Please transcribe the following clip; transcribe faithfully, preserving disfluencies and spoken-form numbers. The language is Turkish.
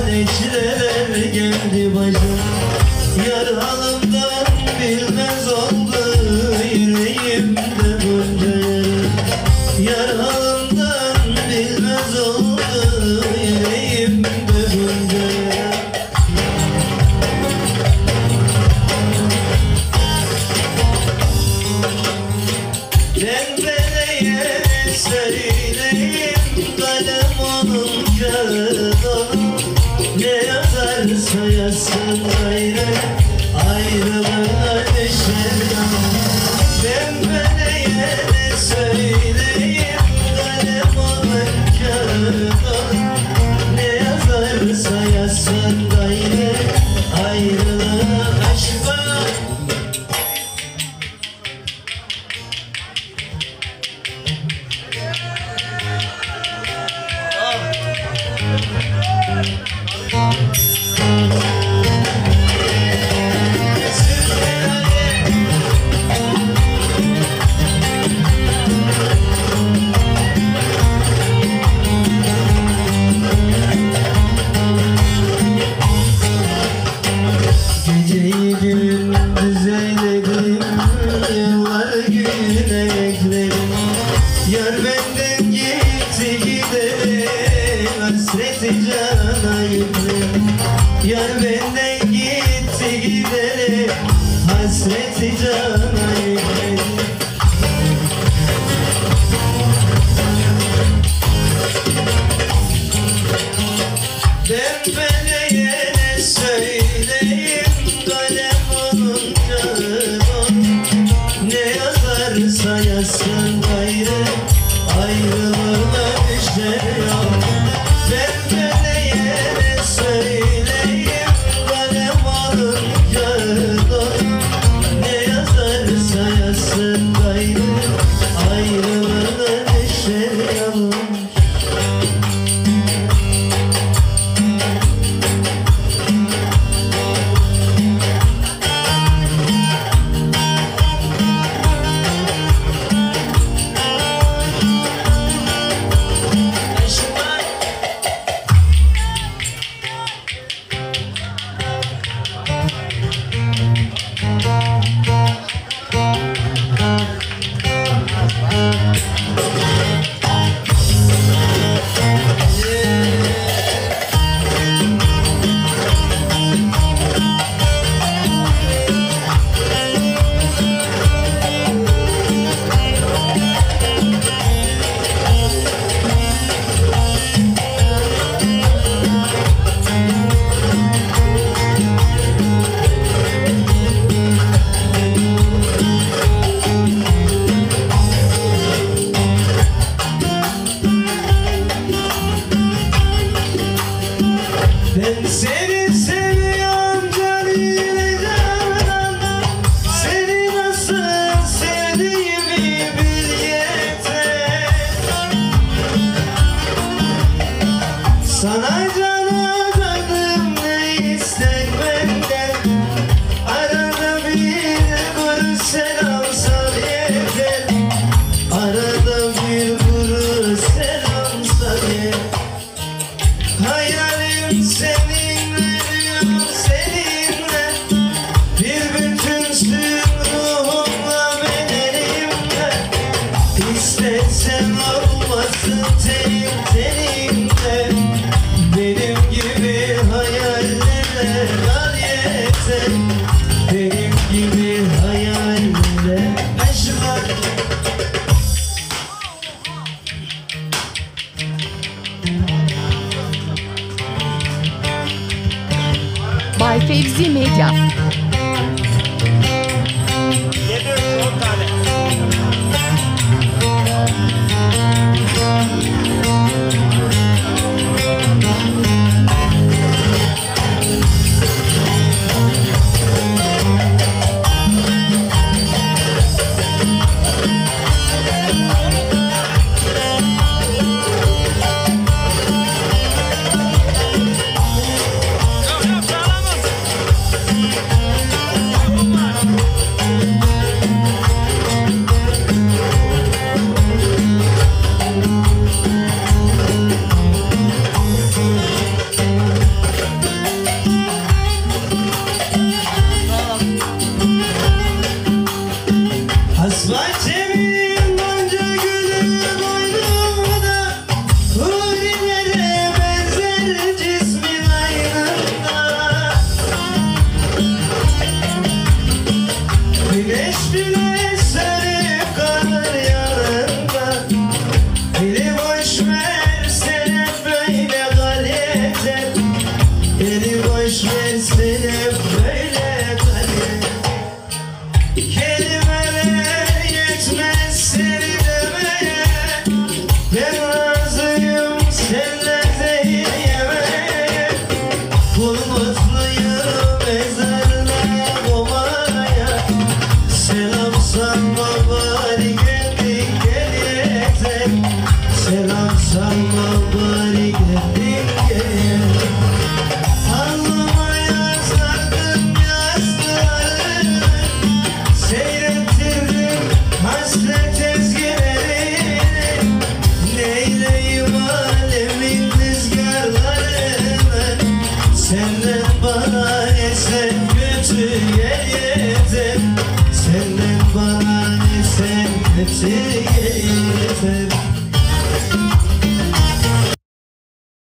çileler geldi başıma. Yar halımdan bilmez oldu yüreğimde bunca yara. Yar halımdan bilmez oldu yüreğimde bunca yara. Ben beleye söyleyeyim kalem olunca dolu. Ne yazarsa yazsın gayrı ayrılığına düşer yana. Ben beleye söyleyeyim kalem olunca dolu. Ne yazarsa yazsın gayrı ayrılığına aşka. Geceyi gündüz eyledim, yıllar güne ekledim. Yar benden gitti gidelim, hasreti cana yükledim. Yar benden gitti gidelim, hasreti cana yükledim. Ben beleye ne söyleyeyim kalem olunca dolu. Ne yazarsa yazsın gayrı ayrılığına düşer yol. Ben beleye ne söyleyeyim kalem olunca dolu. Ne yazarsa yazsın gayrı ayrılığına düşer yol. Ben seni seviyorum canıyla canan. Seni nasıl sevdiğimi bil yeter. Sana canadanım ne istek benden. Arada bir kuru selam sal yeter. Arada bir kuru selam sal yeter. Hayalim seninle diyor seninle. Bir bütünsün ruhumla bedenimle. İstesem olmasın tenim tenimle. Benim gibi hayallere al yeter. Benim gibi hayallere aşk. Bay Fevzi Medya. Yap yap sağlam olsun. yeter. Beni boş versene böyle kader. Kelimeler yetmez seni demeye. Ben razıyım senle zehir yemeye. Kul mutluyum mezarına kovaya. Selam salma bari geldin geliyeten. Selam salma bari geldin geliyeten. Ağlamaya sardım yaslarını. Seyrettirdim hasret ezgilerini. Neyleyim alemin rüzgarlarını. Senden bana esen kötü yeter. Senden bana esen kötü yeter.